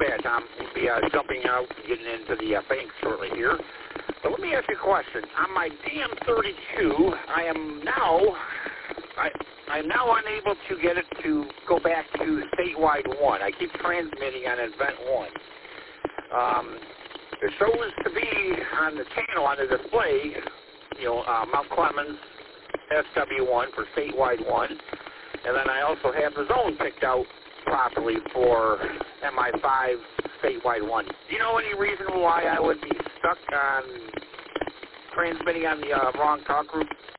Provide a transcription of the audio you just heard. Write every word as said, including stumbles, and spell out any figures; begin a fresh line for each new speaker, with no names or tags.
bad, Tom. We'll be uh, jumping out and getting into the uh, bank shortly here. But let me ask you a question. On my D M thirty-two, I am now I, I'm now unable to get it to go back to statewide one. I keep transmitting on event one. Um, it shows to be on the channel on the display, you know, uh, Mount Clemens S W one for statewide one, and then I also have the zone picked out properly for M I five statewide one. Do you know any reason why I would be stuck on transmitting on the uh, wrong talk group